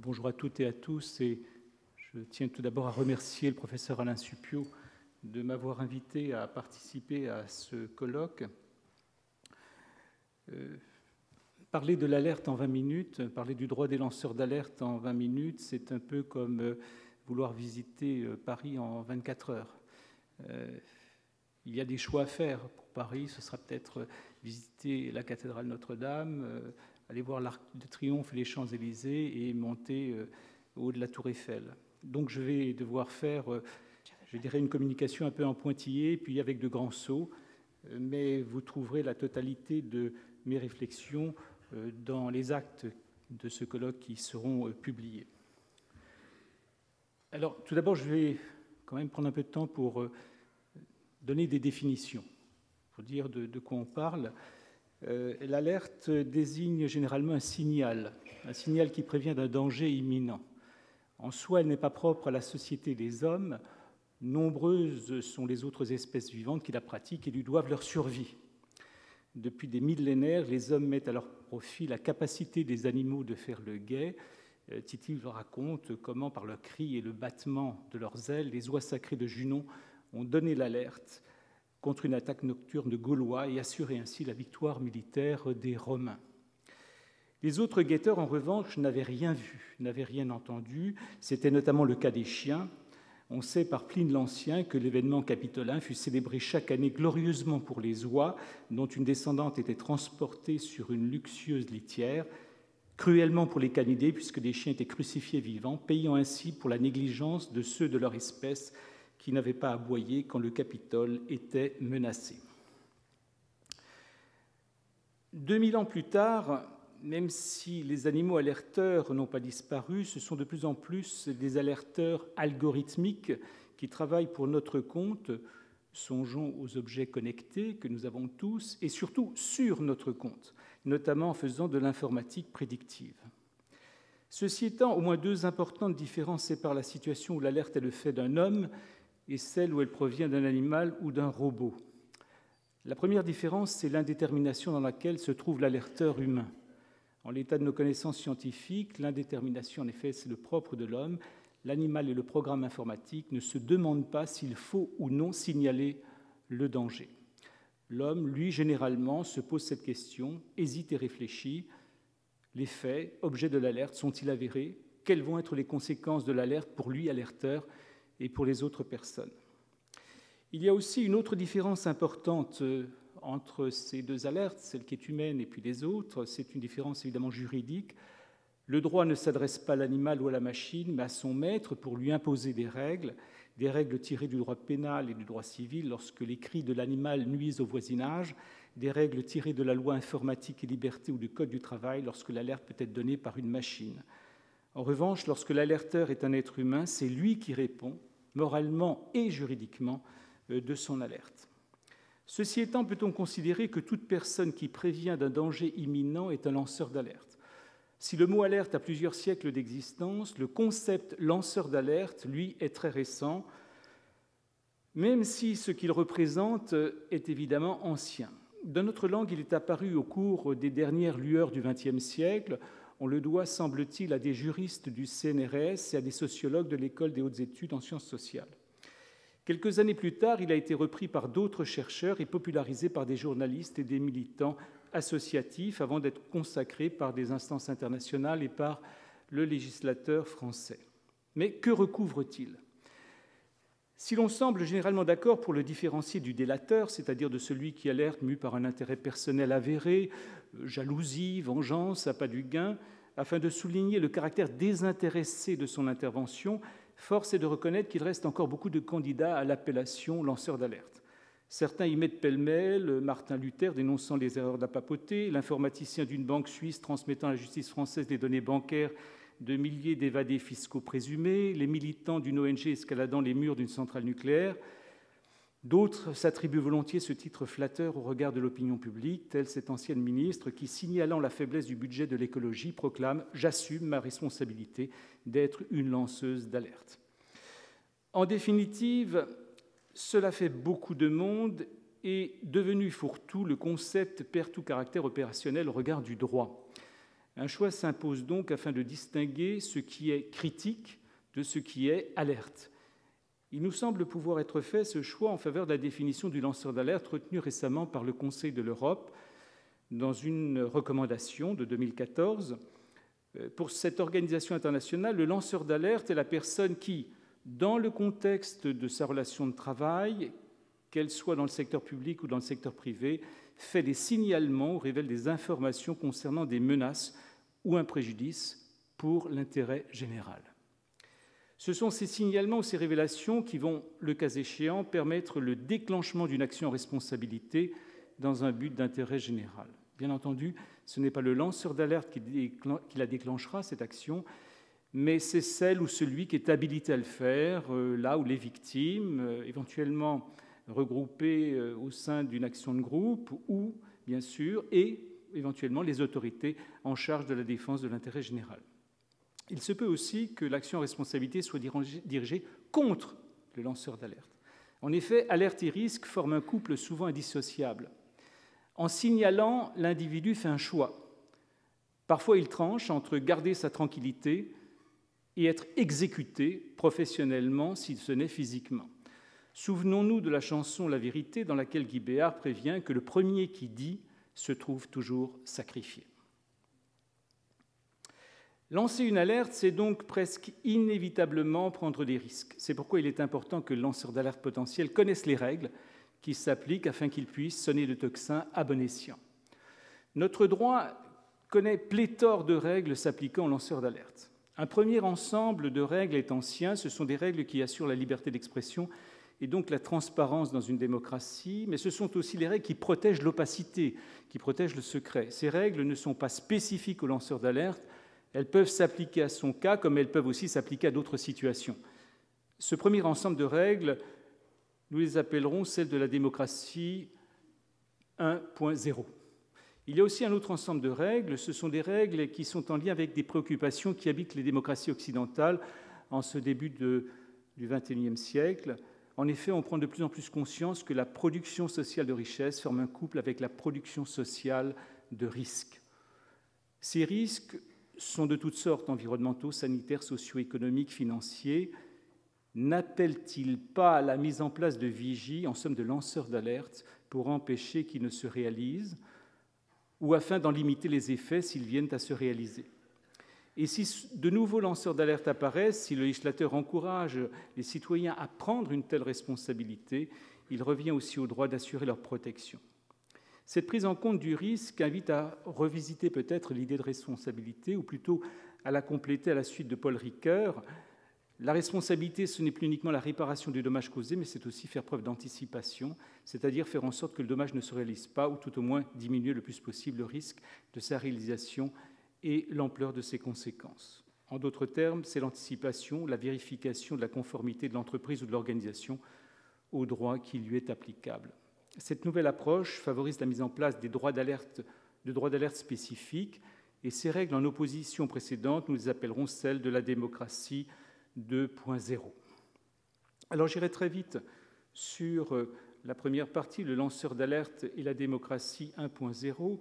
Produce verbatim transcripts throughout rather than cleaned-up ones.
bonjour à toutes et à tous. Et je tiens tout d'abord à remercier le professeur Alain Supiot de m'avoir invité à participer à ce colloque. Euh, parler de l'alerte en vingt minutes, parler du droit des lanceurs d'alerte en vingt minutes, c'est un peu comme euh, vouloir visiter euh, Paris en vingt-quatre heures. Euh, il y a des choix à faire pour Paris. Ce sera peut-être visiter la cathédrale Notre-Dame, euh, aller voir l'Arc de Triomphe et les Champs-Élysées et monter euh, au haut de la Tour Eiffel. Donc je vais devoir faire, euh, je dirais, une communication un peu en pointillé, puis avec de grands sauts, euh, mais vous trouverez la totalité de mes réflexions euh, dans les actes de ce colloque qui seront euh, publiés. Alors, tout d'abord, je vais quand même prendre un peu de temps pour euh, donner des définitions, pour dire de, de quoi on parle. Euh, l'alerte désigne généralement un signal, un signal qui prévient d'un danger imminent. En soi, elle n'est pas propre à la société des hommes. Nombreuses sont les autres espèces vivantes qui la pratiquent et lui doivent leur survie. Depuis des millénaires, les hommes mettent à leur profit la capacité des animaux de faire le guet. Euh, Titi raconte comment, par leurs cris et le battement de leurs ailes, les oies sacrées de Junon ont donné l'alerte contre une attaque nocturne de Gaulois et assuré ainsi la victoire militaire des Romains. Les autres guetteurs, en revanche, n'avaient rien vu, n'avaient rien entendu. C'était notamment le cas des chiens. On sait par Pline l'Ancien que l'événement capitolin fut célébré chaque année glorieusement pour les oies, dont une descendante était transportée sur une luxueuse litière, cruellement pour les canidés, puisque des chiens étaient crucifiés vivants, payant ainsi pour la négligence de ceux de leur espèce qui n'avaient pas aboyé quand le Capitole était menacé. deux mille ans plus tard, même si les animaux alerteurs n'ont pas disparu, ce sont de plus en plus des alerteurs algorithmiques qui travaillent pour notre compte. Songeons aux objets connectés que nous avons tous, et surtout sur notre compte, notamment en faisant de l'informatique prédictive. Ceci étant, au moins deux importantes différences séparent la situation où l'alerte est le fait d'un homme et celle où elle provient d'un animal ou d'un robot. La première différence, c'est l'indétermination dans laquelle se trouve l'alerteur humain. En l'état de nos connaissances scientifiques, l'indétermination, en effet, c'est le propre de l'homme. L'animal et le programme informatique ne se demandent pas s'il faut ou non signaler le danger. L'homme, lui, généralement, se pose cette question, hésite et réfléchit. Les faits, objets de l'alerte, sont-ils avérés? Quelles vont être les conséquences de l'alerte pour lui, alerteur, et pour les autres personnes? Il y a aussi une autre différence importante entre ces deux alertes, celle qui est humaine et puis les autres. C'est une différence évidemment juridique. Le droit ne s'adresse pas à l'animal ou à la machine, mais à son maître pour lui imposer des règles, des règles tirées du droit pénal et du droit civil lorsque les cris de l'animal nuisent au voisinage, des règles tirées de la loi informatique et liberté ou du code du travail lorsque l'alerte peut être donnée par une machine. En revanche, lorsque l'alerteur est un être humain, c'est lui qui répond, moralement et juridiquement, de son alerte. Ceci étant, peut-on considérer que toute personne qui prévient d'un danger imminent est un lanceur d'alerte? Si le mot alerte a plusieurs siècles d'existence, le concept lanceur d'alerte, lui, est très récent, même si ce qu'il représente est évidemment ancien. Dans notre langue, il est apparu au cours des dernières lueurs du vingtième siècle. On le doit, semble-t-il, à des juristes du C N R S et à des sociologues de l'École des hautes études en sciences sociales. Quelques années plus tard, il a été repris par d'autres chercheurs et popularisé par des journalistes et des militants associatifs avant d'être consacré par des instances internationales et par le législateur français. Mais que recouvre-t-il? Si l'on semble généralement d'accord pour le différencier du délateur, c'est-à-dire de celui qui alerte mu par un intérêt personnel avéré, jalousie, vengeance, appât du gain, afin de souligner le caractère désintéressé de son intervention, force est de reconnaître qu'il reste encore beaucoup de candidats à l'appellation lanceur d'alerte. Certains y mettent pêle-mêle Martin Luther dénonçant les erreurs de la papauté, l'informaticien d'une banque suisse transmettant à la justice française les données bancaires de milliers d'évadés fiscaux présumés, les militants d'une O N G escaladant les murs d'une centrale nucléaire. D'autres s'attribuent volontiers ce titre flatteur au regard de l'opinion publique, telle cette ancienne ministre qui, signalant la faiblesse du budget de l'écologie, proclame « J'assume ma responsabilité d'être une lanceuse d'alerte ». En définitive, cela fait beaucoup de monde et, devenu fourre-tout, le concept perd tout caractère opérationnel au regard du droit. Un choix s'impose donc afin de distinguer ce qui est critique de ce qui est alerte. Il nous semble pouvoir être fait ce choix en faveur de la définition du lanceur d'alerte retenue récemment par le Conseil de l'Europe dans une recommandation de deux mille quatorze. Pour cette organisation internationale, le lanceur d'alerte est la personne qui, dans le contexte de sa relation de travail, qu'elle soit dans le secteur public ou dans le secteur privé, fait des signalements ou révèle des informations concernant des menaces ou un préjudice pour l'intérêt général. Ce sont ces signalements ou ces révélations qui vont, le cas échéant, permettre le déclenchement d'une action en responsabilité dans un but d'intérêt général. Bien entendu, ce n'est pas le lanceur d'alerte qui, déclen- qui la déclenchera, cette action, mais c'est celle ou celui qui est habilité à le faire, euh, là où les victimes, euh, éventuellement regroupées euh, au sein d'une action de groupe, ou, bien sûr, et éventuellement les autorités en charge de la défense de l'intérêt général. Il se peut aussi que l'action en responsabilité soit dirigée contre le lanceur d'alerte. En effet, alerte et risque forment un couple souvent indissociable. En signalant, l'individu fait un choix. Parfois, il tranche entre garder sa tranquillité et être exécuté professionnellement, si ce n'est physiquement. Souvenons-nous de la chanson « La vérité » dans laquelle Guy Béart prévient que le premier qui dit se trouve toujours sacrifié. Lancer une alerte, c'est donc presque inévitablement prendre des risques. C'est pourquoi il est important que le lanceur d'alerte potentiel connaisse les règles qui s'appliquent afin qu'il puisse sonner le tocsin à bon escient. Notre droit connaît pléthore de règles s'appliquant aux lanceurs d'alerte. Un premier ensemble de règles est ancien, ce sont des règles qui assurent la liberté d'expression et donc la transparence dans une démocratie, mais ce sont aussi les règles qui protègent l'opacité, qui protègent le secret. Ces règles ne sont pas spécifiques aux lanceurs d'alerte, elles peuvent s'appliquer à son cas comme elles peuvent aussi s'appliquer à d'autres situations. Ce premier ensemble de règles, nous les appellerons celles de la démocratie un point zéro. Il y a aussi un autre ensemble de règles, ce sont des règles qui sont en lien avec des préoccupations qui habitent les démocraties occidentales en ce début de, du vingt et unième siècle. En effet, on prend de plus en plus conscience que la production sociale de richesse forme un couple avec la production sociale de risques. Ces risques sont de toutes sortes, environnementaux, sanitaires, socio-économiques, financiers. N'appellent-ils pas à la mise en place de vigies, en somme de lanceurs d'alerte, pour empêcher qu'ils ne se réalisent, ou afin d'en limiter les effets s'ils viennent à se réaliser? Et si de nouveaux lanceurs d'alerte apparaissent, si le législateur encourage les citoyens à prendre une telle responsabilité, il revient aussi au droit d'assurer leur protection. Cette prise en compte du risque invite à revisiter peut-être l'idée de responsabilité, ou plutôt à la compléter à la suite de Paul Ricoeur. La responsabilité, ce n'est plus uniquement la réparation du dommage causé, mais c'est aussi faire preuve d'anticipation, c'est-à-dire faire en sorte que le dommage ne se réalise pas, ou tout au moins diminuer le plus possible le risque de sa réalisation et l'ampleur de ses conséquences. En d'autres termes, c'est l'anticipation, la vérification de la conformité de l'entreprise ou de l'organisation au droit qui lui est applicable. Cette nouvelle approche favorise la mise en place des droits d'alerte, de droits d'alerte spécifiques, et ces règles, en opposition aux précédentes, nous les appellerons celles de la démocratie deux point zéro. Alors j'irai très vite sur la première partie, le lanceur d'alerte et la démocratie un point zéro.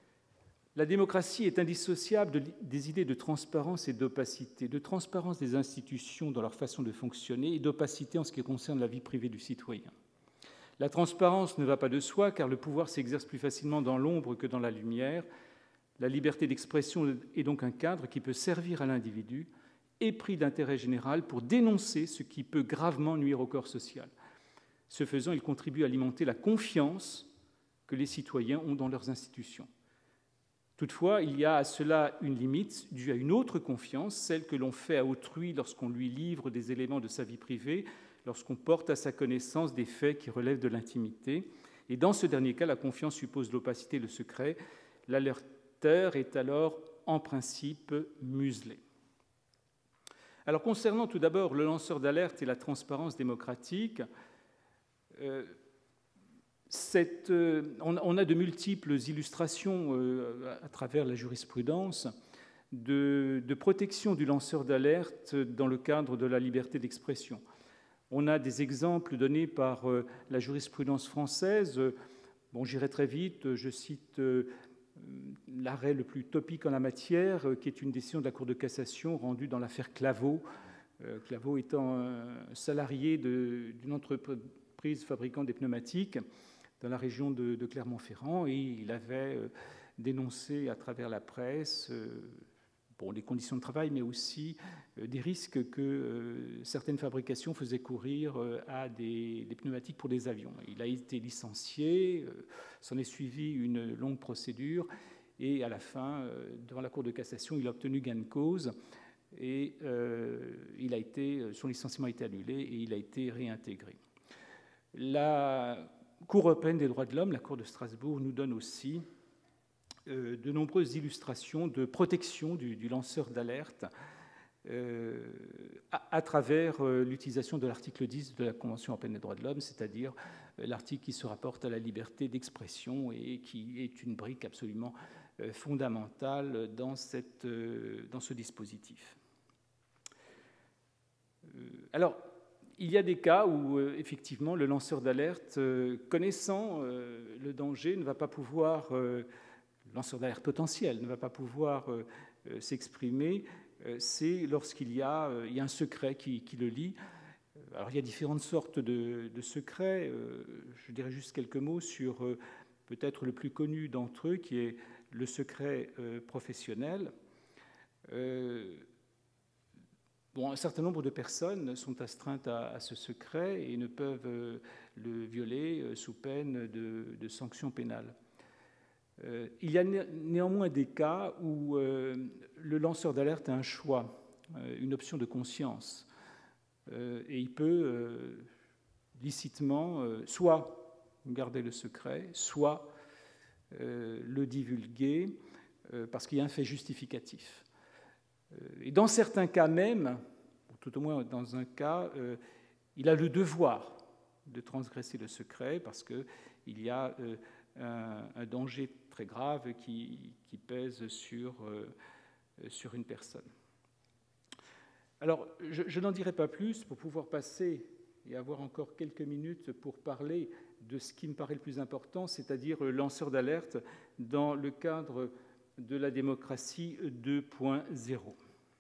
La démocratie est indissociable de, des idées de transparence et d'opacité, de transparence des institutions dans leur façon de fonctionner et d'opacité en ce qui concerne la vie privée du citoyen. La transparence ne va pas de soi, car le pouvoir s'exerce plus facilement dans l'ombre que dans la lumière. La liberté d'expression est donc un cadre qui peut servir à l'individu, épris d'intérêt général, pour dénoncer ce qui peut gravement nuire au corps social. Ce faisant, il contribue à alimenter la confiance que les citoyens ont dans leurs institutions. Toutefois, il y a à cela une limite due à une autre confiance, celle que l'on fait à autrui lorsqu'on lui livre des éléments de sa vie privée, lorsqu'on porte à sa connaissance des faits qui relèvent de l'intimité. Et dans ce dernier cas, la confiance suppose l'opacité et le secret. L'alerteur est alors, en principe, muselé. Alors, concernant tout d'abord le lanceur d'alerte et la transparence démocratique, euh, cette, euh, on, on a de multiples illustrations euh, à travers la jurisprudence de, de protection du lanceur d'alerte dans le cadre de la liberté d'expression. On a des exemples donnés par euh, la jurisprudence française. Bon, j'irai très vite. Je cite euh, l'arrêt le plus topique en la matière, qui est une décision de la Cour de cassation rendue dans l'affaire Claveau. Claveau étant un salarié d'une entreprise fabricant des pneumatiques dans la région de, de Clermont-Ferrand, et il avait dénoncé à travers la presse bon, les conditions de travail, mais aussi des risques que euh, certaines fabrications faisaient courir euh, à des, des pneumatiques pour des avions. Il a été licencié, euh, s'en est suivi une longue procédure, et à la fin, euh, devant la Cour de cassation, il a obtenu gain de cause, et euh, il a été, son licenciement a été annulé, et il a été réintégré. La Cour européenne des droits de l'homme, la Cour de Strasbourg, nous donne aussi euh, de nombreuses illustrations de protection du, du lanceur d'alerte euh, à, à travers euh, l'utilisation de l'article dix de la Convention européenne des droits de l'homme, c'est-à-dire euh, l'article qui se rapporte à la liberté d'expression et qui est une brique absolument euh, fondamentale dans, cette, euh, dans ce dispositif. Euh, alors, il y a des cas où, euh, effectivement, le lanceur d'alerte, euh, connaissant euh, le danger, ne va pas pouvoir, euh, le lanceur d'alerte potentiel, ne va pas pouvoir euh, euh, s'exprimer. Euh, c'est lorsqu'il y a, euh, il y a un secret qui, qui le lie. Alors, il y a différentes sortes de, de secrets. Euh, je dirais juste quelques mots sur euh, peut-être le plus connu d'entre eux, qui est le secret euh, professionnel. Euh, Bon, un certain nombre de personnes sont astreintes à, à ce secret et ne peuvent euh, le violer euh, sous peine de, de sanctions pénales. Euh, il y a né- néanmoins des cas où euh, le lanceur d'alerte a un choix, euh, une option de conscience, euh, et il peut euh, licitement euh, soit garder le secret, soit euh, le divulguer euh, parce qu'il y a un fait justificatif. Et dans certains cas même, tout au moins dans un cas, euh, il a le devoir de transgresser le secret parce qu'il y a euh, un, un danger très grave qui, qui pèse sur, euh, sur une personne. Alors, je, je n'en dirai pas plus pour pouvoir passer et avoir encore quelques minutes pour parler de ce qui me paraît le plus important, c'est-à-dire le lanceur d'alerte dans le cadre de la démocratie deux point zéro.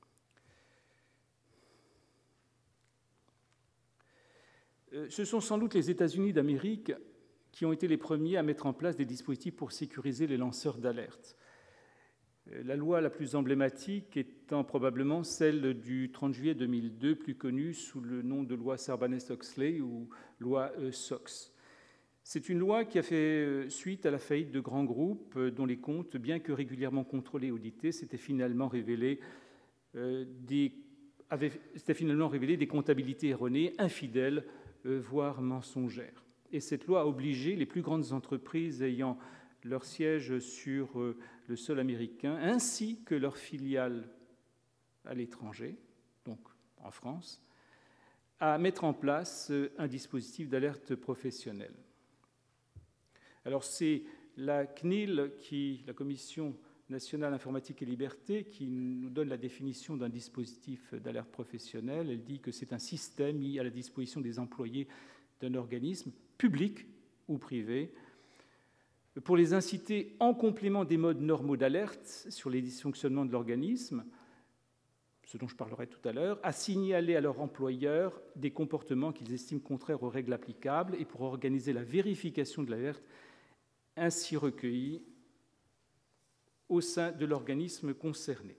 Ce sont sans doute les États-Unis d'Amérique qui ont été les premiers à mettre en place des dispositifs pour sécuriser les lanceurs d'alerte. La loi la plus emblématique étant probablement celle du trente juillet deux mille deux, plus connue sous le nom de loi Sarbanes-Oxley ou loi SOX. C'est une loi qui a fait suite à la faillite de grands groupes dont les comptes, bien que régulièrement contrôlés et audités, s'étaient finalement révélés, euh, des, avaient, s'étaient finalement révélés des comptabilités erronées, infidèles, euh, voire mensongères. Et cette loi a obligé les plus grandes entreprises ayant leur siège sur euh, le sol américain, ainsi que leurs filiales à l'étranger, donc en France, à mettre en place euh, un dispositif d'alerte professionnelle. Alors c'est la C N I L, qui, la Commission nationale informatique et liberté, qui nous donne la définition d'un dispositif d'alerte professionnelle. Elle dit que c'est un système mis à la disposition des employés d'un organisme public ou privé pour les inciter, en complément des modes normaux d'alerte sur les dysfonctionnements de l'organisme, ce dont je parlerai tout à l'heure, à signaler à leur employeur des comportements qu'ils estiment contraires aux règles applicables et pour organiser la vérification de l'alerte ainsi recueillie au sein de l'organisme concerné.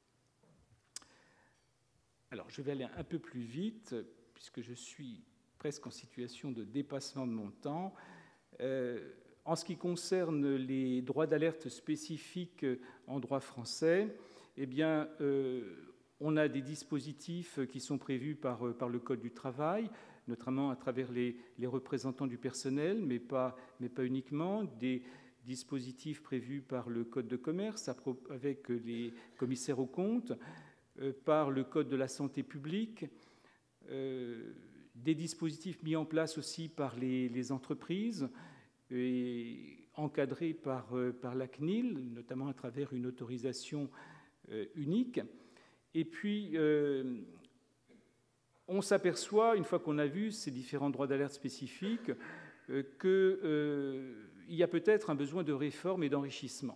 Alors, je vais aller un peu plus vite, puisque je suis presque en situation de dépassement de mon temps. Euh, en ce qui concerne les droits d'alerte spécifiques en droit français, eh bien, euh, on a des dispositifs qui sont prévus par, par le Code du travail, notamment à travers les, les représentants du personnel, mais pas, mais pas uniquement, des dispositifs prévus par le Code de commerce avec les commissaires aux comptes, euh, par le Code de la santé publique, euh, des dispositifs mis en place aussi par les, les entreprises et encadrés par, euh, par la C N I L, notamment à travers une autorisation euh, unique. Et puis, euh, on s'aperçoit, une fois qu'on a vu ces différents droits d'alerte spécifiques, euh, qu'il euh, y a peut-être un besoin de réforme et d'enrichissement.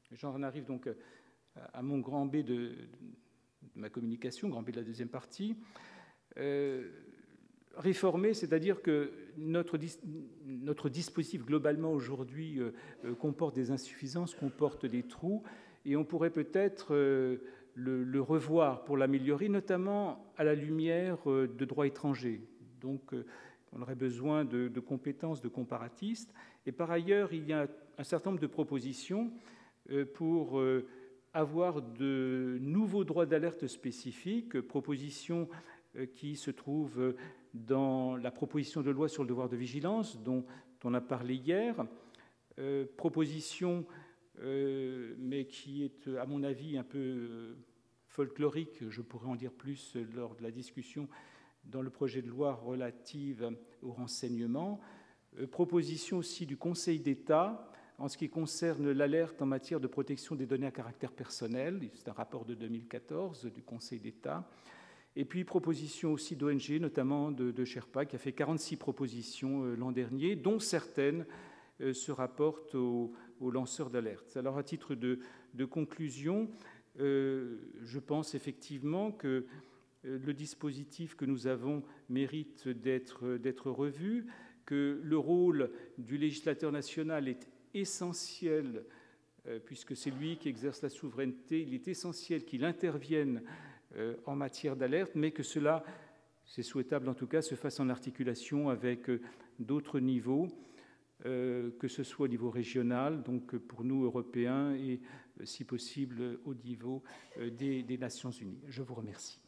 J'en arrive donc à mon grand B de, de ma communication, grand B de la deuxième partie. Euh, réformer, c'est-à-dire que notre, notre dispositif globalement aujourd'hui euh, comporte des insuffisances, comporte des trous, et on pourrait peut-être euh, le, le revoir pour l'améliorer, notamment à la lumière euh, de droit étranger. Donc, euh, on aurait besoin de, de compétences de comparatistes. Et par ailleurs, il y a un certain nombre de propositions euh, pour euh, avoir de nouveaux droits d'alerte spécifiques, propositions euh, qui se trouvent dans la proposition de loi sur le devoir de vigilance dont on a parlé hier, euh, proposition euh, mais qui est à mon avis un peu folklorique, je pourrais en dire plus lors de la discussion dans le projet de loi relative au renseignement, euh, proposition aussi du Conseil d'État en ce qui concerne l'alerte en matière de protection des données à caractère personnel, c'est un rapport de deux mille quatorze du Conseil d'État. Et puis, proposition aussi d'O N G, notamment de, de Sherpa, qui a fait quarante-six propositions euh, l'an dernier, dont certaines euh, se rapportent aux, aux lanceurs d'alerte. Alors, à titre de, de conclusion, euh, je pense effectivement que euh, le dispositif que nous avons mérite d'être, d'être revu, que le rôle du législateur national est essentiel, euh, puisque c'est lui qui exerce la souveraineté, il est essentiel qu'il intervienne en matière d'alerte, mais que cela, c'est souhaitable en tout cas, se fasse en articulation avec d'autres niveaux, euh, que ce soit au niveau régional, donc pour nous, Européens, et si possible au niveau des, des Nations Unies. Je vous remercie.